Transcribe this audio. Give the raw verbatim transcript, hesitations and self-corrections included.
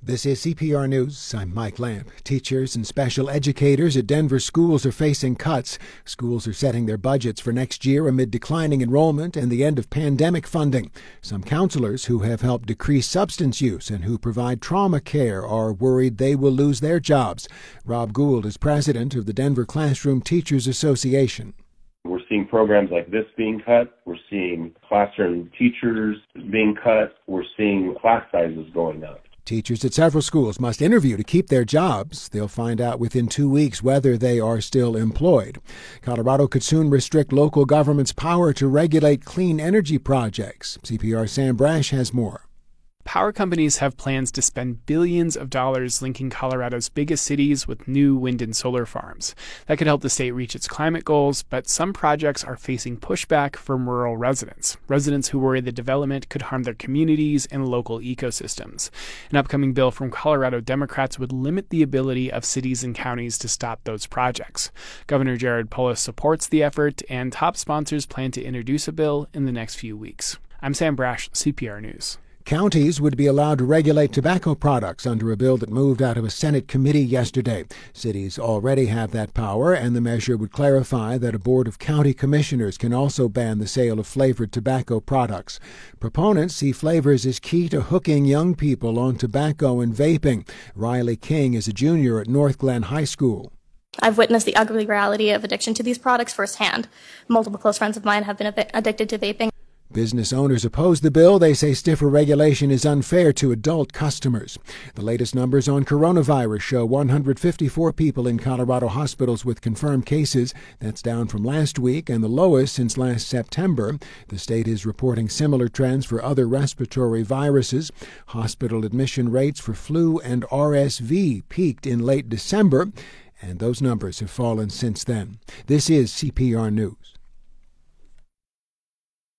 This is C P R News. I'm Mike Lamp. Teachers and special educators at Denver schools are facing cuts. Schools are setting their budgets for next year amid declining enrollment and the end of pandemic funding. Some counselors who have helped decrease substance use and who provide trauma care are worried they will lose their jobs. Rob Gould is president of the Denver Classroom Teachers Association. We're seeing programs like this being cut. We're seeing classroom teachers being cut. We're seeing class sizes going up. Teachers at several schools must interview to keep their jobs. They'll find out within two weeks whether they are still employed. Colorado could soon restrict local government's power to regulate clean energy projects. C P R's Sam Brash has more. Power companies have plans to spend billions of dollars linking Colorado's biggest cities with new wind and solar farms. That could help the state reach its climate goals, but some projects are facing pushback from rural residents, residents who worry the development could harm their communities and local ecosystems. An upcoming bill from Colorado Democrats would limit the ability of cities and counties to stop those projects. Governor Jared Polis supports the effort, and top sponsors plan to introduce a bill in the next few weeks. I'm Sam Brash, C P R News. Counties would be allowed to regulate tobacco products under a bill that moved out of a Senate committee yesterday. Cities already have that power, and the measure would clarify that a board of county commissioners can also ban the sale of flavored tobacco products. Proponents see flavors as key to hooking young people on tobacco and vaping. Riley King is a junior at North Glen High School. I've witnessed the ugly reality of addiction to these products firsthand. Multiple close friends of mine have been addicted to vaping. Business owners oppose the bill. They say stiffer regulation is unfair to adult customers. The latest numbers on coronavirus show one hundred fifty-four people in Colorado hospitals with confirmed cases. That's down from last week and the lowest since last September. The state is reporting similar trends for other respiratory viruses. Hospital admission rates for flu and R S V peaked in late December, and those numbers have fallen since then. This is C P R News.